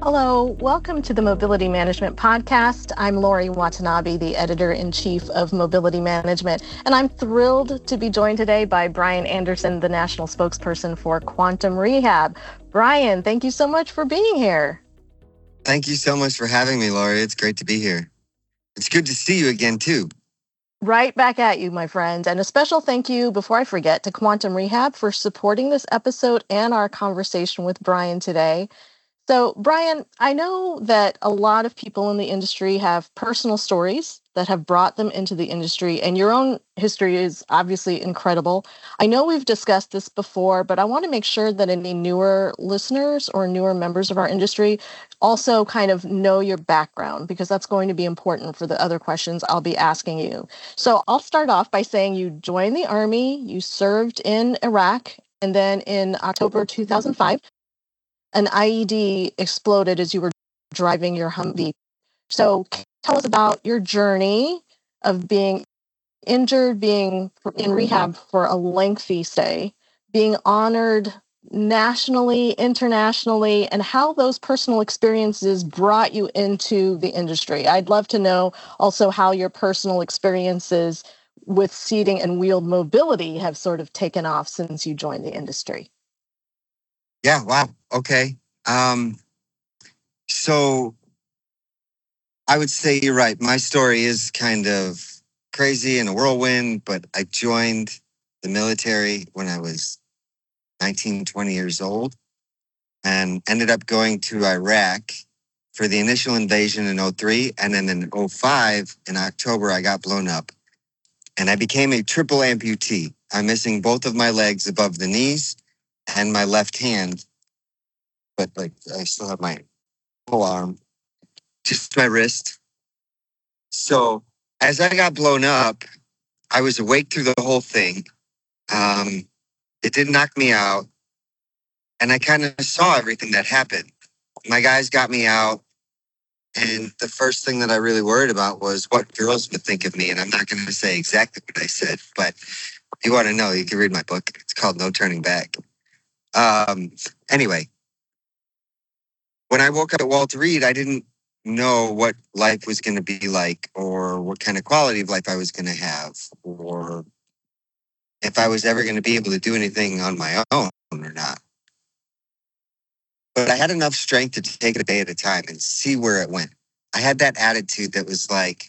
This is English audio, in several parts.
Hello, welcome to the Mobility Management Podcast. I'm Lori Watanabe, the editor in chief of Mobility Management, and I'm thrilled to be joined today by Brian Anderson, the national spokesperson for Quantum Rehab. Brian, thank you so much for being here. Thank you so much for having me, Lori. It's great to be here. It's good to see you again, too. Right back at you, my friend. And a special thank you, before I forget, to Quantum Rehab for supporting this episode and our conversation with Brian today. So, Brian, I know that a lot of people in the industry have personal stories that have brought them into the industry, and your own history is obviously incredible. I know we've discussed this before, but I want to make sure that any newer listeners or newer members of our industry also kind of know your background, because that's going to be important for the other questions I'll be asking you. So, I'll start off by saying you joined the Army, you served in Iraq, and then in October 2005, an IED exploded as you were driving your Humvee. So tell us about your journey of being injured, being in rehab for a lengthy stay, being honored nationally, internationally, and how those personal experiences brought you into the industry. I'd love to know also how your personal experiences with seating and wheeled mobility have sort of taken off since you joined the industry. Yeah, wow. Okay. So I would say you're right. My story is kind of crazy and a whirlwind, but I joined the military when I was 19, 20 years old and ended up going to Iraq for the initial invasion in '03. And then in '05, in October, I got blown up and I became a triple amputee. I'm missing both of my legs above the knees and my left hand, but like I still have my whole arm, just my wrist. So as I got blown up, I was awake through the whole thing. Um, it did knock me out, and I kind of saw everything that happened. My guys got me out, and the first thing that I really worried about was what girls would think of me. And I'm not going to say exactly what I said, but if you want to know, you can read my book. It's called No Turning Back. Um, anyway, when I woke up at Walter Reed, I didn't know what life was going to be like or what kind of quality of life I was going to have or if I was ever going to be able to do anything on my own or not. But I had enough strength to take it a day at a time and see where it went. I had that attitude that was like,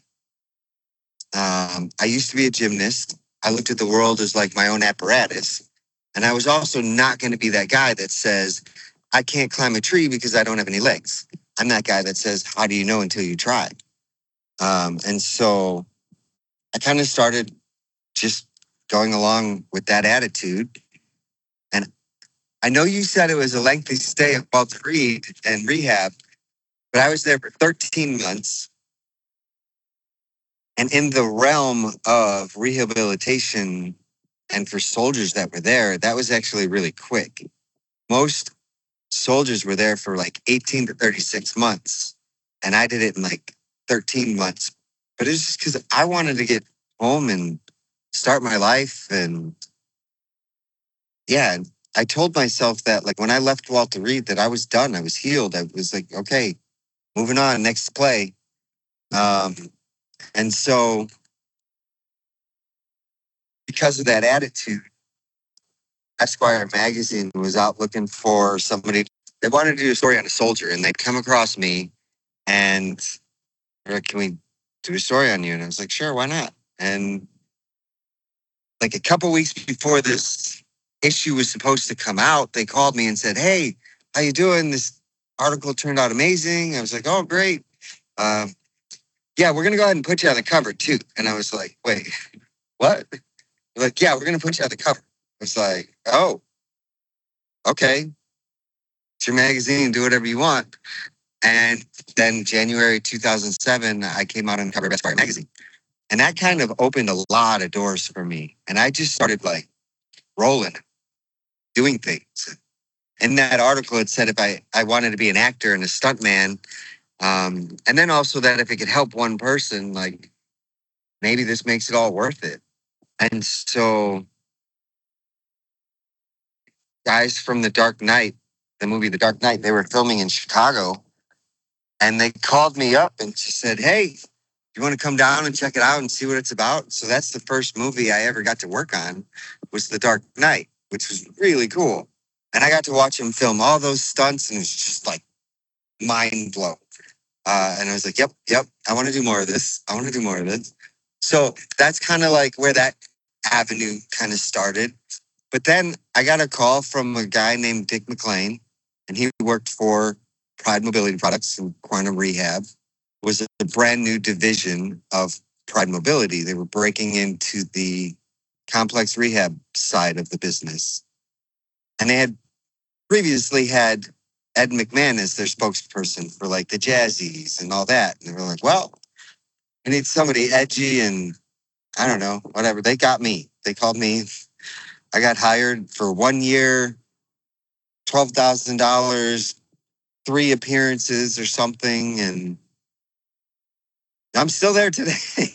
I used to be a gymnast. I looked at the world as like my own apparatus. And I was also not going to be that guy that says, I can't climb a tree because I don't have any legs. I'm that guy that says, how do you know until you try? And so I kind of started just going along with that attitude. And I know you said it was a lengthy stay at Walter Reed and rehab, but I was there for 13 months. And in the realm of rehabilitation and for soldiers that were there, that was actually really quick. Most soldiers were there for like 18 to 36 months. And I did it in like 13 months. But it's just because I wanted to get home and start my life. And yeah, I told myself that like when I left Walter Reed that I was done. I was healed. I was like, okay, moving on, next play. Um, and so because of that attitude, Esquire magazine was out looking for somebody. They wanted to do a story on a soldier, and they'd come across me, and they're like, "Can we do a story on you?" And I was like, "Sure, why not?" And like a couple weeks before this issue was supposed to come out, they called me and said, "Hey, how you doing? This article turned out amazing." I was like, "Oh, great. Um, yeah, we're gonna go ahead and put you on the cover too." And I was like, "Wait, what?" They're like, "Yeah, we're gonna put you on the cover." I was like, "Oh, okay. It's your magazine. Do whatever you want." And then January 2007, I came out on the cover of Esquire magazine. And that kind of opened a lot of doors for me. And I just started like rolling, doing things. In that article, it said if I wanted to be an actor and a stuntman, and then also that if it could help one person, like maybe this makes it all worth it. And so, guys from The Dark Knight, the movie The Dark Knight, they were filming in Chicago. And they called me up and she said, hey, you want to come down and check it out and see what it's about? So that's the first movie I ever got to work on, was The Dark Knight, which was really cool. And I got to watch him film all those stunts, and it was just like mind blown. And I was like, yep, I want to do more of this. I want to do more of this. So that's kind of like where that avenue kind of started. But then I got a call from a guy named Dick McLean, and he worked for Pride Mobility Products and Quantum Rehab, was a brand new division of Pride Mobility. They were breaking into the complex rehab side of the business. And they had previously had Ed McMahon as their spokesperson for like the Jazzies and all that. And they were like, well, I need somebody edgy and I don't know, whatever. They got me. They called me. I got hired for 1 year, $12,000, 3 appearances or something. And I'm still there today.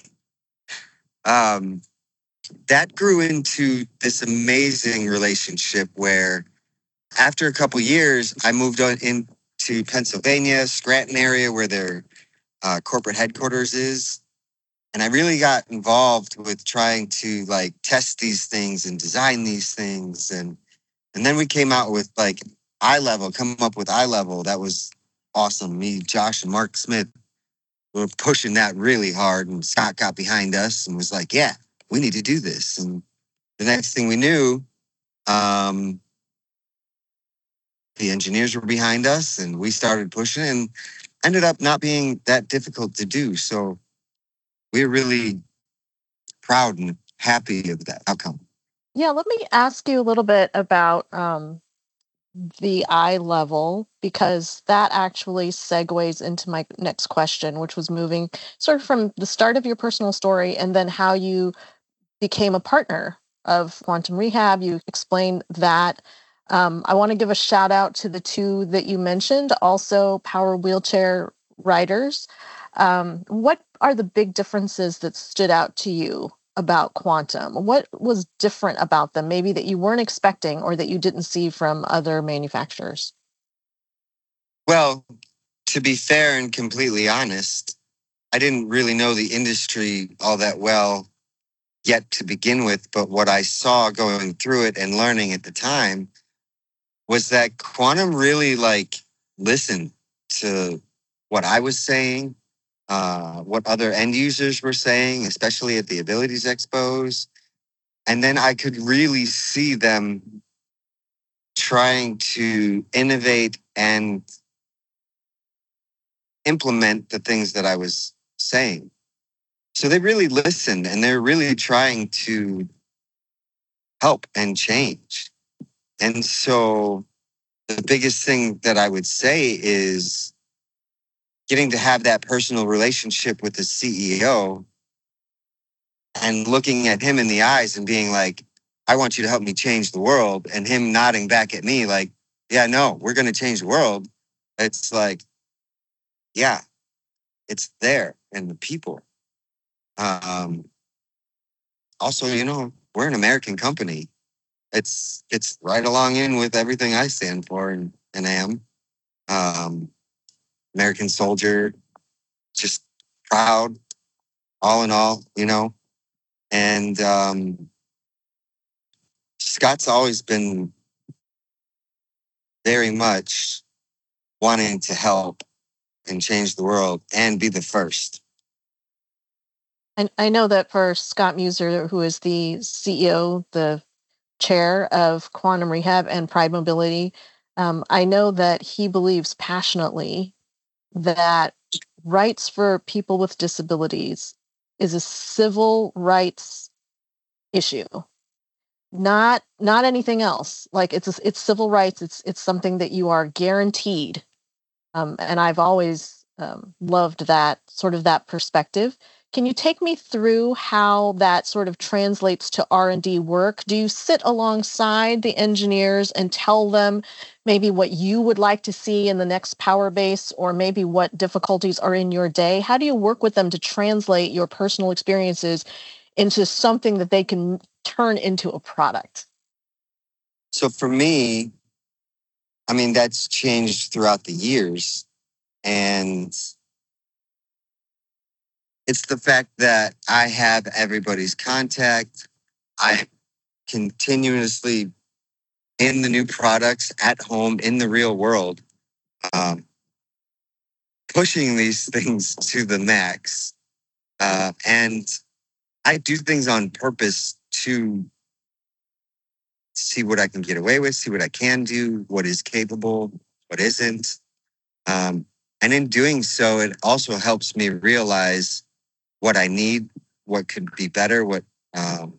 That grew into this amazing relationship where after a couple years, I moved on into Pennsylvania, Scranton area, where their corporate headquarters is. And I really got involved with trying to like test these things and design these things. And then we came out with like iLevel, come up with iLevel. That was awesome. Me, Josh, and Mark Smith were pushing that really hard. And Scott got behind us and was like, yeah, we need to do this. And the next thing we knew, the engineers were behind us and we started pushing and ended up not being that difficult to do. So we're really proud and happy of that outcome. Yeah, let me ask you a little bit about the iLevel, because that actually segues into my next question, which was moving sort of from the start of your personal story and then how you became a partner of Quantum Rehab. You explained that. I want to give a shout out to the 2 that you mentioned, also power wheelchair riders. What are the big differences that stood out to you about Quantum? What was different about them, maybe that you weren't expecting or that you didn't see from other manufacturers? Well, to be fair and completely honest, I didn't really know the industry all that well yet to begin with, but what I saw going through it and learning at the time was that Quantum really like listened to what I was saying, what other end users were saying, especially at the Abilities Expos. And then I could really see them trying to innovate and implement the things that I was saying. So they really listened and they're really trying to help and change. And so the biggest thing that I would say is getting to have that personal relationship with the CEO and looking at him in the eyes and being like, I want you to help me change the world. And him nodding back at me like, yeah, no, we're going to change the world. It's like, yeah, it's there and the people. Also, you know, we're an American company. It's right along in with everything I stand for and am. American soldier, just proud, all in all, you know. And Scott's always been very much wanting to help and change the world and be the first. And I know that for Scott Muser, who is the CEO, the chair of Quantum Rehab and Pride Mobility, I know that he believes passionately that rights for people with disabilities is a civil rights issue, not anything else. Like it's civil rights. It's something that you are guaranteed. And I've always loved that sort of that perspective. Can you take me through how that sort of translates to R&D work? Do you sit alongside the engineers and tell them maybe what you would like to see in the next power base, or maybe what difficulties are in your day? How do you work with them to translate your personal experiences into something that they can turn into a product? So for me, I mean, that's changed throughout the years. And it's the fact that I have everybody's contact. I'm continuously in the new products at home in the real world, um, pushing these things to the max. And I do things on purpose to see what I can get away with, see what I can do, what is capable, what isn't. And in doing so, it also helps me realize what I need, what could be better, um,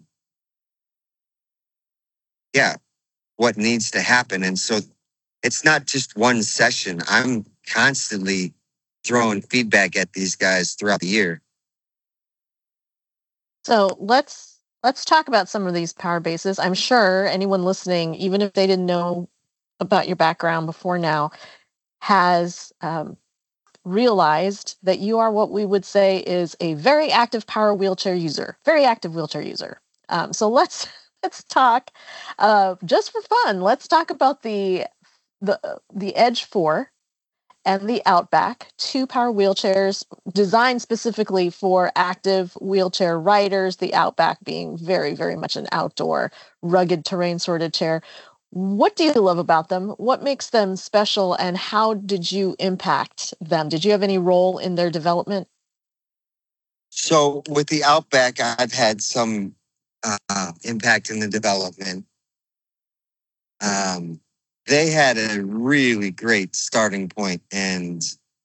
what needs to happen. And so it's not just one session. I'm constantly throwing feedback at these guys throughout the year. So let's talk about some of these power bases. I'm sure anyone listening, even if they didn't know about your background before now, has realized that you are what we would say is a very active power wheelchair user, very active wheelchair user. So let's talk just for fun. Let's talk about the Edge 4 and the Outback, two power wheelchairs designed specifically for active wheelchair riders, the Outback being very, very much an outdoor, rugged terrain sort of chair. What do you love about them? What makes them special, and how did you impact them? Did you have any role in their development? So with the Outback, I've had some impact in the development. They had a really great starting point, and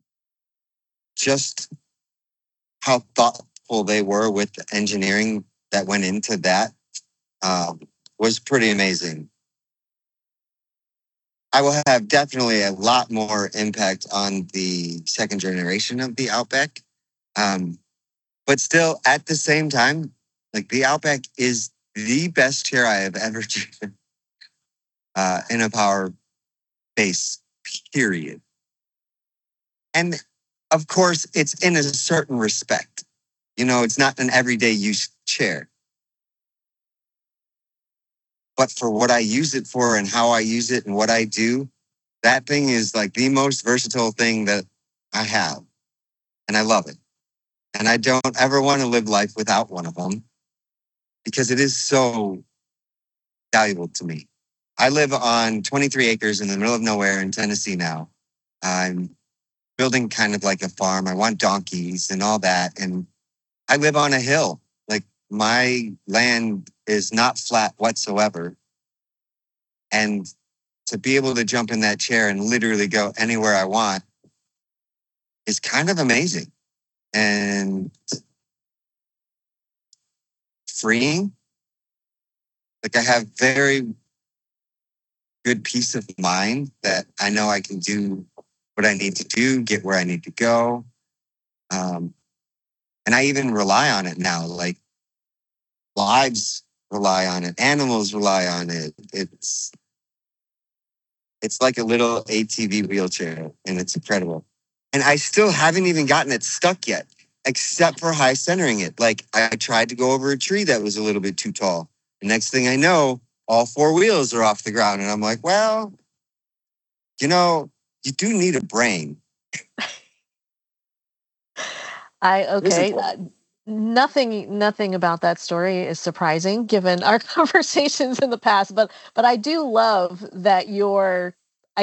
just how thoughtful they were with the engineering that went into that was pretty amazing. I will have definitely a lot more impact on the second generation of the Outback. But still, at the same time, like the Outback is the best chair I have ever driven in a power base, period. And of course, it's in a certain respect. You know, it's not an everyday use chair. But for what I use it for and how I use it and what I do, that thing is like the most versatile thing that I have. And I love it. And I don't ever want to live life without one of them because it is so valuable to me. I live on 23 acres in the middle of nowhere in Tennessee now. I'm building kind of like a farm. I want donkeys and all that. And I live on a hill. Like my land is not flat whatsoever. And to be able to jump in that chair and literally go anywhere I want is kind of amazing and freeing. Like I have very good peace of mind that I know I can do what I need to do, get where I need to go. And I even rely on it now. Like lives rely on it, animals rely on it. It's like a little ATV wheelchair, and it's incredible. And I still haven't even gotten it stuck yet, except for high centering it. Like I tried to go over a tree that was a little bit too tall. The next thing I know, all four wheels are off the ground. And I'm like, well, you know, you do need a brain. Nothing about that story is surprising given our conversations in the past, but I do love that your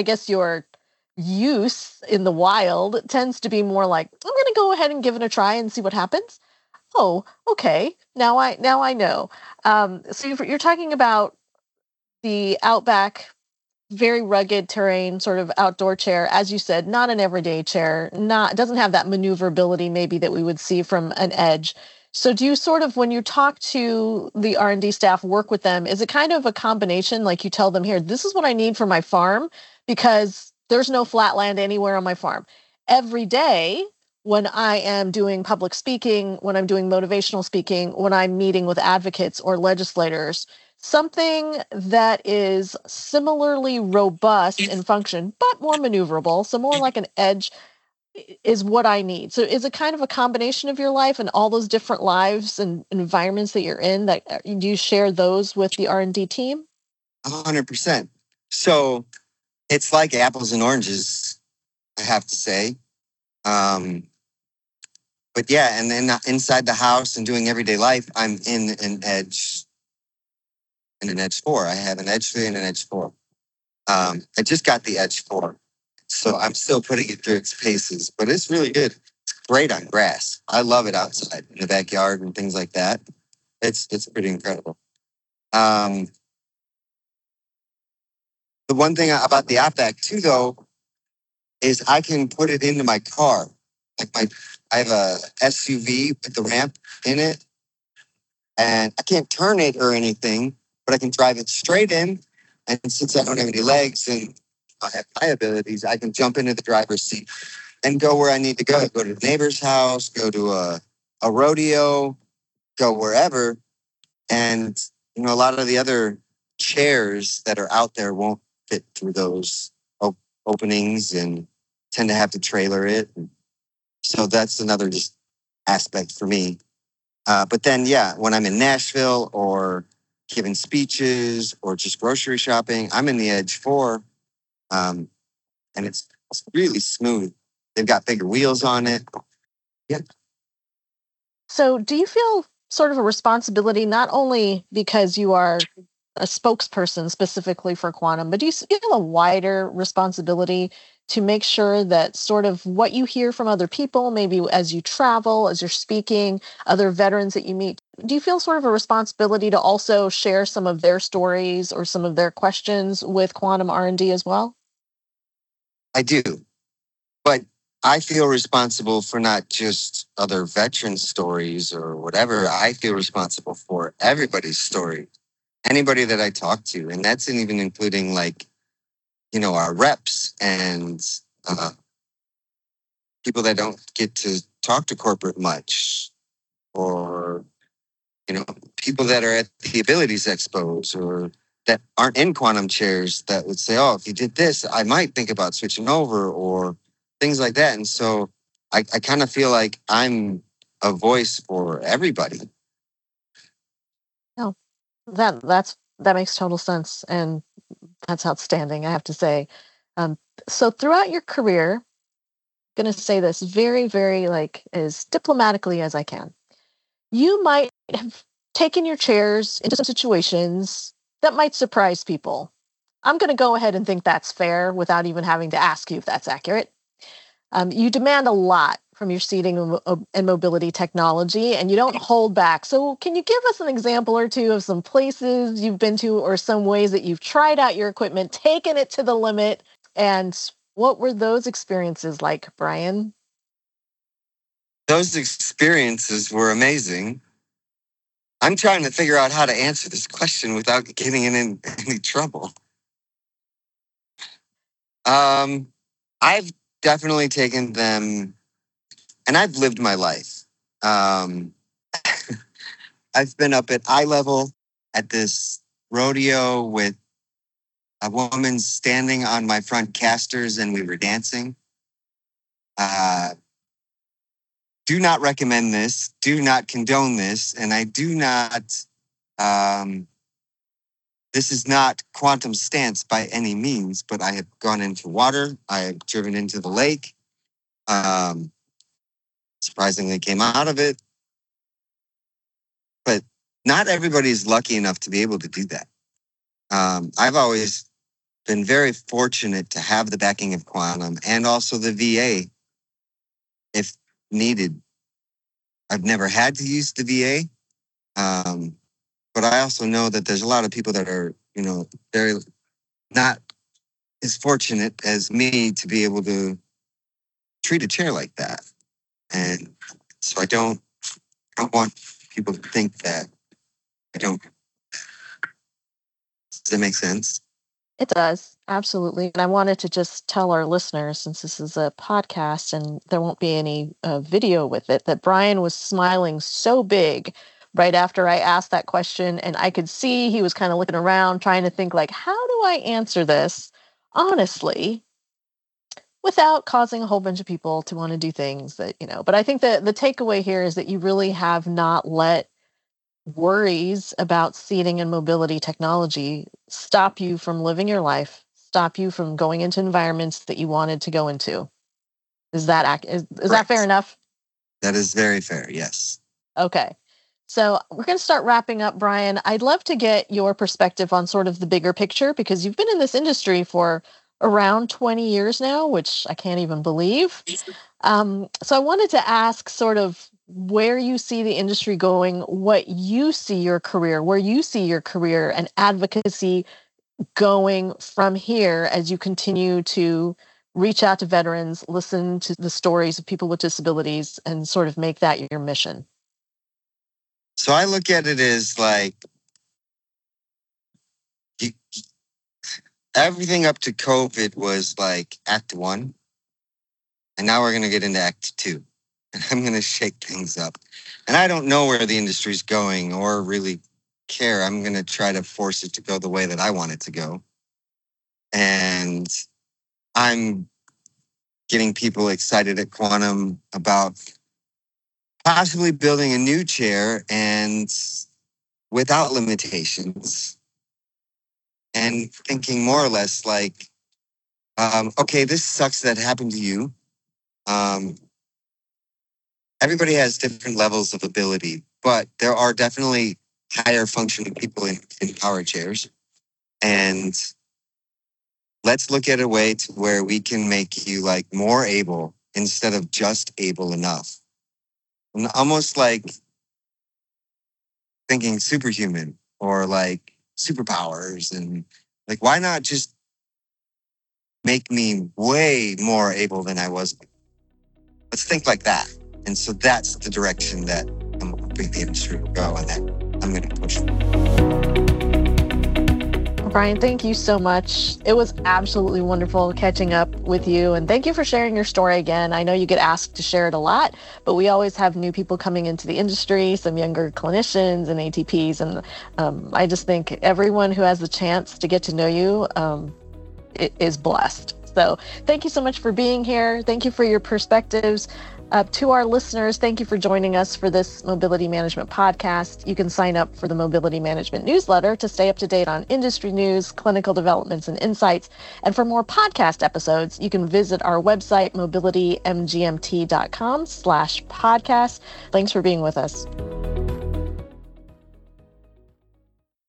use in the wild tends to be more like, I'm going to go ahead and give it a try and see what happens. Oh, okay. Now I know. So you're talking about the Outback, very rugged terrain, sort of outdoor chair, as you said, not an everyday chair, not doesn't have that maneuverability maybe that we would see from an Edge. So do you sort of, when you talk to the R&D staff, work with them, is it kind of a combination, like you tell them, here, this is what I need for my farm because there's no flat land anywhere on my farm. Every day when I am doing public speaking, when I'm doing motivational speaking, when I'm meeting with advocates or legislators, something that is similarly robust in function, but more maneuverable, so more like an Edge, is what I need. So is it kind of a combination of your life and all those different lives and environments that you're in, that do you share those with the R&D team? 100%. So it's like apples and oranges, I have to say. Um, but yeah, and then inside the house and doing everyday life, I'm in an Edge 4. I have an Edge 3 and an Edge 4. I just got the Edge 4, so I'm still putting it through its paces, but it's really good. It's great on grass. I love it outside in the backyard and things like that. It's pretty incredible. Um, the one thing about the Outback too, though, is I can put it into my car. I have a SUV with the ramp in it, and I can't turn it or anything, but I can drive it straight in. And since I don't have any legs and I have high abilities, I can jump into the driver's seat and go where I need to go. Go to the neighbor's house, go to a rodeo, go wherever. And a lot of the other chairs that are out there won't fit through those openings and tend to have to trailer it. So that's another just aspect for me. But then, yeah, when I'm in Nashville or giving speeches or just grocery shopping, I'm in the Edge 4, and it's really smooth. They've got bigger wheels on it. Yeah. So, do you feel sort of a responsibility, not only because you are a spokesperson specifically for quantum, but do you feel a wider responsibility to make sure that sort of what you hear from other people, maybe as you travel, as you're speaking, other veterans that you meet, do you feel sort of a responsibility to also share some of their stories or some of their questions with quantum R&D as well? I do. But I feel responsible for not just other veteran stories or whatever. I feel responsible for everybody's story, anybody that I talk to. And that's even including our reps and people that don't get to talk to corporate much, or, people that are at the abilities expos or that aren't in quantum chairs that would say, oh, if you did this, I might think about switching over or things like that. And so I kind of feel like I'm a voice for everybody. No, that makes total sense, and that's outstanding, I have to say. Um, so throughout your career, going to say this very, very like as diplomatically as I can. You might have taken your chairs into some situations that might surprise people. I'm going to go ahead and think that's fair without even having to ask you if that's accurate. You demand a lot from your seating and mobility technology, and you don't hold back. So, can you give us an example or two of some places you've been to or some ways that you've tried out your equipment, taken it to the limit, and what were those experiences like, Brian? Those experiences were amazing. I'm trying to figure out how to answer this question without getting in any trouble. I've definitely taken them, and I've lived my life. Um, I've been up at eye level at this rodeo with a woman standing on my front casters, and we were dancing. Uh, do not recommend this. Do not condone this, and I do not. Um, this is not quantum stance by any means, but I have gone into water. I have driven into the lake. Um, Surprisingly, came out of it. But not everybody is lucky enough to be able to do that. I've always been very fortunate to have the backing of quantum and also the VA if needed. I've never had to use the VA, but I also know that there's a lot of people that are, very not as fortunate as me to be able to treat a chair like that. And so I don't want people to think that I don't. Does that make sense? It does, absolutely. And I wanted to just tell our listeners, since this is a podcast and there won't be any video with it, that Brian was smiling so big right after I asked that question. And I could see he was kind of looking around, trying to think, like, how do I answer this honestly without causing a whole bunch of people to want to do things that. But I think that the takeaway here is that you really have not let worries about seating and mobility technology stop you from living your life, stop you from going into environments that you wanted to go into. Is that is that Correct. fair enough? That is very fair. Yes. Okay. So we're going to start wrapping up, Brian. I'd love to get your perspective on sort of the bigger picture because you've been in this industry for around 20 years now, which I can't even believe. So I wanted to ask sort of where you see the industry going, what you see your career, where you see your career and advocacy going from here as you continue to reach out to veterans, listen to the stories of people with disabilities, and sort of make that your mission. So I look at it as like you, everything up to COVID was like Act 1. And now we're going to get into Act 2. And I'm going to shake things up. And I don't know where the industry's going or really care. I'm going to try to force it to go the way that I want it to go. And I'm getting people excited at Quantum about possibly building a new chair and without limitations and thinking more or less like, okay, this sucks that happened to you. Everybody has different levels of ability, but there are definitely higher functioning people in power chairs. And let's look at a way to where we can make you like more able instead of just able enough. And almost like thinking superhuman or like superpowers and like, why not just make me way more able than I was? Let's think like that. And so that's the direction that I'm hoping the industry will go and that I'm going to push. Brian, thank you so much. It was absolutely wonderful catching up with you. And thank you for sharing your story again. I know you get asked to share it a lot, but we always have new people coming into the industry, some younger clinicians and ATPs. And I just think everyone who has the chance to get to know you is blessed. So thank you so much for being here. Thank you for your perspectives. To our listeners, thank you for joining us for this Mobility Management podcast. You can sign up for the Mobility Management newsletter to stay up to date on industry news, clinical developments, and insights. And for more podcast episodes, you can visit our website, mobilitymgmt.com/podcast. Thanks for being with us.